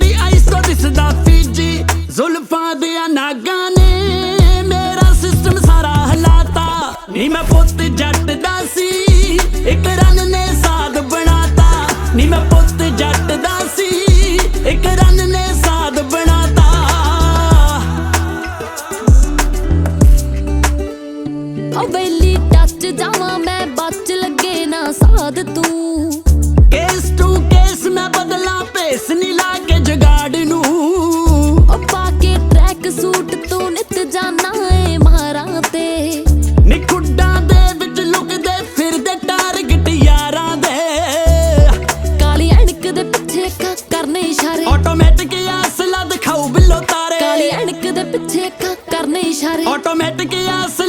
ਚਿੱਟੀ ਆਈਸ ਤੋਂ ਦਿਸਦਾ ਫੀਜੀ ਜ਼ੁਲਫਾਂ ਦੀਆਂ ਨਾਗਾਂ ਨੇ ਮੇਰਾ ਸਿਸਟਮ ਸਾਰਾ ਹਲਾਤਾ ਨੀ ਮੈਂ ਪੁੱਤ ਜੱਟ ਦਾ ਸੀ ਇੱਕ ਰੰਨ ਨੇ ਸਾਧ ਬਣਾਤਾ ਨੀ ਮੈਂ ਪੁੱਤ ਜੱਟ ਦਾ ਸੀ ਇੱਕ ਰੰਨ ਨੇ ਸਾਧ ਬਣਾਤਾ ਓ ਬੇਲੀ ਟੱਚ ਜਾਵਾਂ ਮੈਂ ਬਚ ਲੱਗੇ ਨਾ ਸਾਧ ਤੂੰ ਕੇਸ ਟੂ ਕੇਸ ਮੈਂ ਬਦਲਾਂ ਭੇਸ ਨੀ ਲਾ ਕੇ ਜਗਾੜ ਨੂੰ ਓ ਪਾ ਕੇ ਟਰੈਕ ਸੂਟ ਤੂੰ ਨਿਤ ਜਾਨਾ ਏ ਮਾਰਾਂ ਤੇ ਨੀ ਖੁੱਡਾਂ ਦੇ ਵਿੱਚ ਲੁਕਦੇ ਫਿਰਦੇ ਟਾਰਗੇਟ ਯਾਰਾਂ ਦੇ ਕਾਲੀ ਐਨਕ ਦੇ ਪਿੱਛੇ ਕਰਨੇ ਇਸ਼ਾਰੇ ਆਟੋਮੈਟਿਕ ਅਸਲਾ ਦਿਖਾਉ ਬਿੱਲੋ ਤਾਰੇ ਕਾਲੀ ਐਨਕ ਦੇ ਪਿੱਛੇ ਕਰਨੇ ਇਸ਼ਾਰੇ ਆਟੋਮੈਟਿਕ